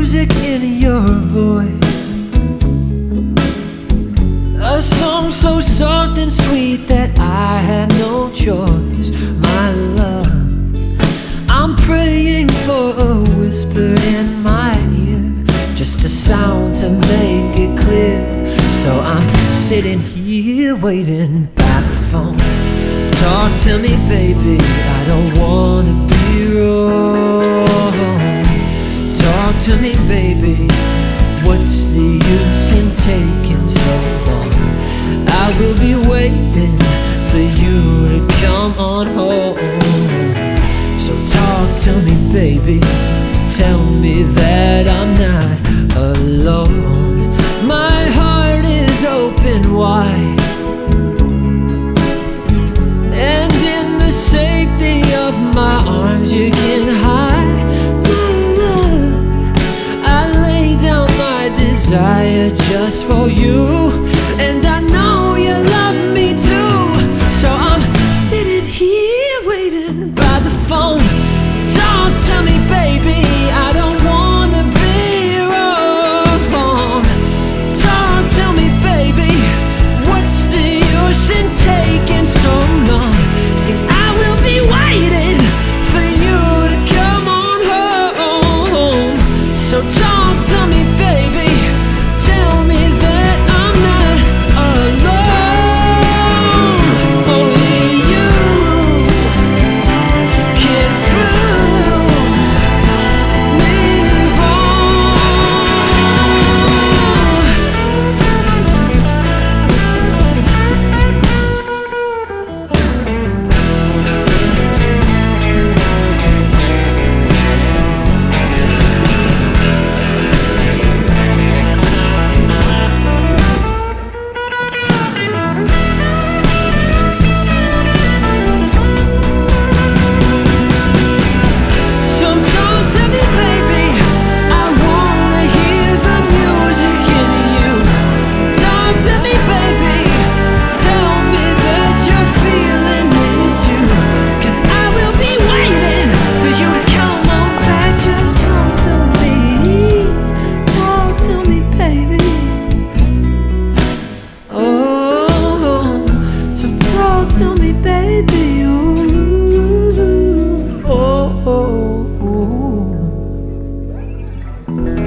music in your voice, a song so soft and sweet that I had no choice. My love, I'm praying for a whisper in my ear, just a sound to make it clear. So I'm sitting here waiting by the phone. Talk to me, baby, I don't wanna be wrong. Talk to me, baby, what's the use in taking so long? I will be waiting for you to come on home. So talk to me, baby, tell me that I'm not alone. My heart is open wide, and in the safety of my arms you can hide. My love, I lay down my desire just for you, and I know you love me too. So I'm sitting here waiting by the phone. Talk to me, baby, I don't wanna be wrong. Talk to me, baby, what's the use in taking so long? See, I will be waiting for you to come on home. So talk to me, baby, tell me that I'm not alone. Only you can prove me wrong. So talk to me, baby, I wanna hear the music in you. Talk to me, baby, tell me that you're feeling it too. 'Cause I will be waiting for you to come on back. Just come to me, talk to me, baby. Oh, so talk to me, baby. Ooh, oh, oh, oh.